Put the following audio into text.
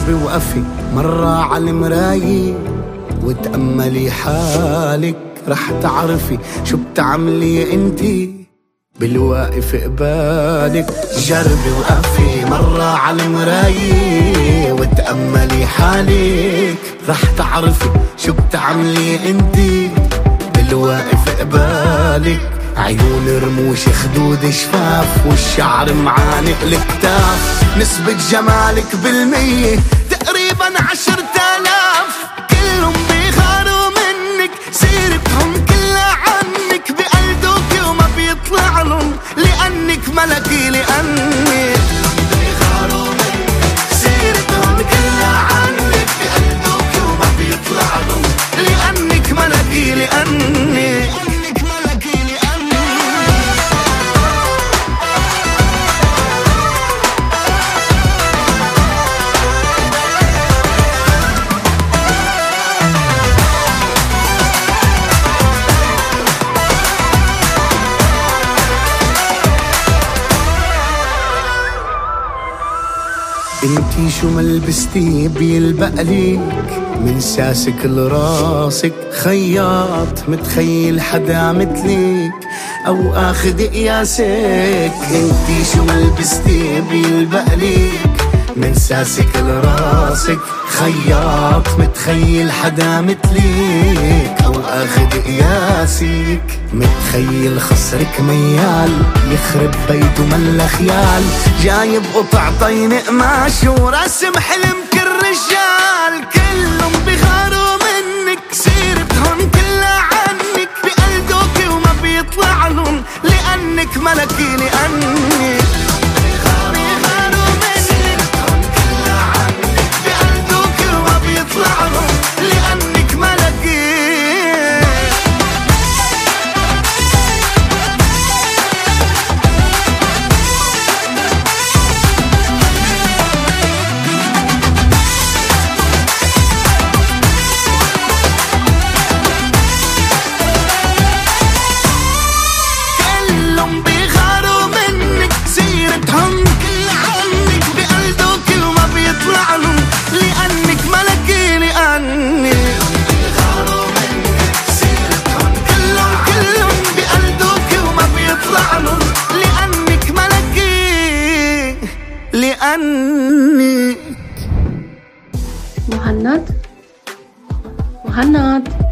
جربي وقفي مرة على المراية وتأملي حالك، رح تعرفي شو بتعملي انتي بالواقف قبالك. جربي وقفي مرة على المراية وتأملي حالك، رح تعرفي شو بتعملي انتي بالواقف قبالك. عيون رموش خدود شفاف والشعر معانق الكتاف، نسبة جمالك بالمية تقريبا 10,000. كلهم بيغاروا منك، سيرتهم كلها عنك، بقلدوك وما بيطلع لهم لأنك ملكي. لأنك بيغاروا منك، سيرتهم كلها عنك، بقلدوك وما بيطلع لهم لأنك ملكي. لأنك انتي شو ما لبستي بيلبق ليك، من ساسك لراسك خياط متخيل حدا مثلك او اخذ قياسك. انتي شو ما لبستي بيلبق ليك، من ساسك لراسك خياط متخيل حدا مثلك او اخذ قياسك. متخيل خصرك ميال يخرب بيته ملا خيال، جايب قطع طين قماش ورسم حلم كل رجال. كلهم بيغاروا منك، سيرتهم كلها عنك، بقلدوك وما بيطلع لهم لأنك ملكي. لأنك بيغاروا منك، سيرتهم كلها عنك، بقلدوك وما بيطلع لهم لأنك ملكي. مهند